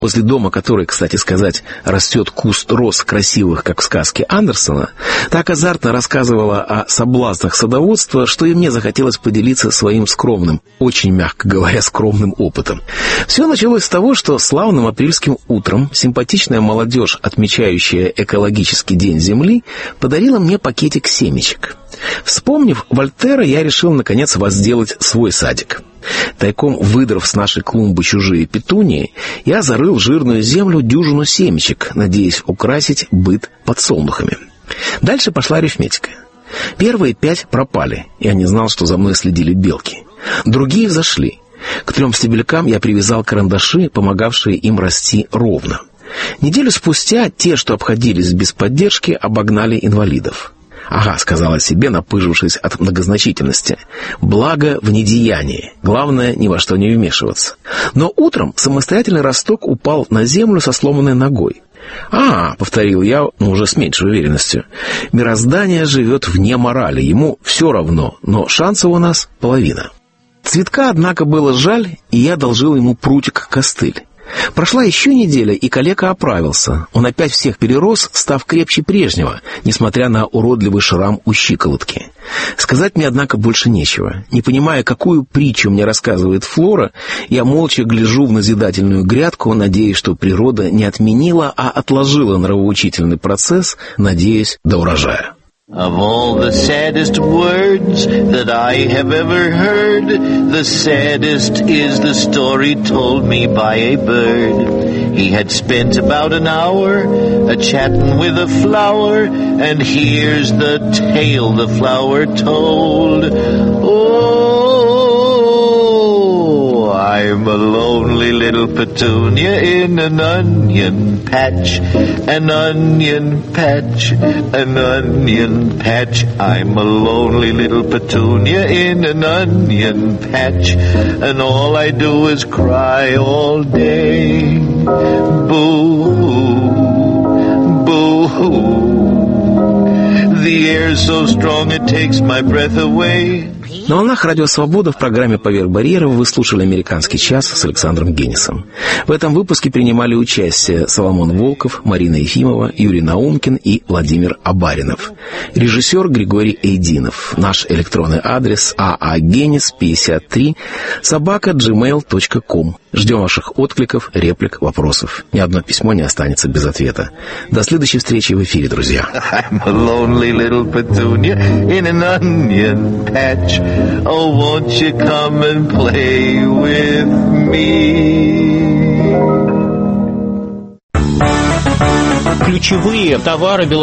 Возле дома, который, кстати сказать, растет куст роз красивых, как в сказке Андерсона, так азартно рассказывала о соблазнах садоводства, что и мне захотелось поделиться своим скромным, очень мягко говоря, скромным опытом. Все началось с того, что славным апрельским утром симпатичная молодежь, отмечающая экологический день Земли, подарила мне пакетик семечек. Вспомнив Вольтера, я решил, наконец, возделать свой садик. Тайком выдрав с нашей клумбы чужие петунии, я зарыл в жирную землю дюжину семечек, надеясь украсить быт подсолнухами. Дальше пошла арифметика. Первые 5 пропали, я не знал, что за мной следили белки. Другие взошли. К 3 стебелькам я привязал карандаши, помогавшие им расти ровно. Неделю спустя те, что обходились без поддержки, обогнали инвалидов. «Ага», — сказала себе, напыжившись от многозначительности. «Благо в недеянии. Главное, ни во что не вмешиваться». Но утром самостоятельный росток упал на землю со сломанной ногой. «А», — повторил я, но уже с меньшей уверенностью, «мироздание живет вне морали. Ему все равно, но шансов у нас половина». Цветка, однако, было жаль, и я одолжил ему прутик-костыль. Прошла еще неделя, и калека оправился. Он опять всех перерос, став крепче прежнего, несмотря на уродливый шрам у щиколотки. Сказать мне, однако, больше нечего. Не понимая, какую притчу мне рассказывает Флора, я молча гляжу в назидательную грядку, надеясь, что природа не отменила, а отложила нравоучительный процесс, надеясь, до урожая. Of all the saddest words that I have ever heard, the saddest is the story told me by a bird. He had spent about an hour a-chatting with a flower, and here's the tale the flower told. Oh, I'm a lonely little petunia in an onion patch, an onion patch, an onion patch. I'm a lonely little petunia in an onion patch, and all I do is cry all day. Boo-hoo, boo-hoo. The air's so strong it takes my breath away. На волнах Радио Свобода в программе «Поверх барьеров» вы слушали «Американский час» с Александром Генисом. В этом выпуске принимали участие Соломон Волков, Марина Ефимова, Юрий Наумкин и Владимир Абаринов. Режиссер Григорий Эйдинов. Наш электронный адрес aagenis53@gmail.com. Ждем ваших откликов, реплик, вопросов. Ни одно письмо не останется без ответа. До следующей встречи в эфире, друзья. I'm a lonely little petunia in an onion patch. Oh, won't you come and play with me? Ключевые товары